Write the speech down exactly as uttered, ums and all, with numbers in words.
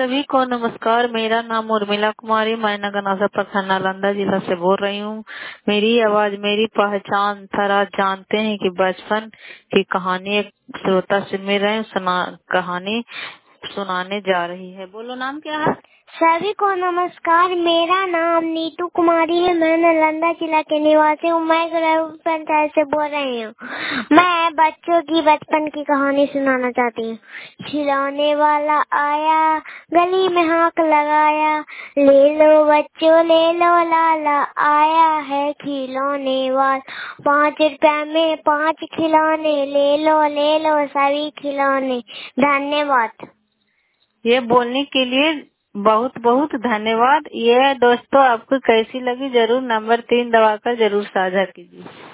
सभी को नमस्कार। मेरा नाम उर्मिला कुमारी, मैं नगर प्रखंड नालंदा जिला से बोल रही हूँ। मेरी आवाज मेरी पहचान थरा जानते हैं कि बचपन की कहानी एक श्रोता से मिल रहे सुना कहानी सुनाने जा रही है। बोलो, नाम क्या है? सभी को नमस्कार। मेरा नाम नीतू कुमारी है। मैं नालंदा जिला के निवासी हूँ। मैं ग्राम पंचायत से बोल रही हूँ। मैं बच्चों की बचपन की कहानी सुनाना चाहती हूँ। खिलौने वाला आया, गली में हाथ लगाया, ले लो बच्चों ले लो लाला, आया है खिलौने वाला, पाँच रुपया में पाँच खिलौने, ले लो ले लो सभी खिलौने। धन्यवाद। ये बोलने के लिए बहुत बहुत धन्यवाद। ये दोस्तों आपको कैसी लगी जरूर नंबर तीन दबाकर जरूर साझा कीजिए।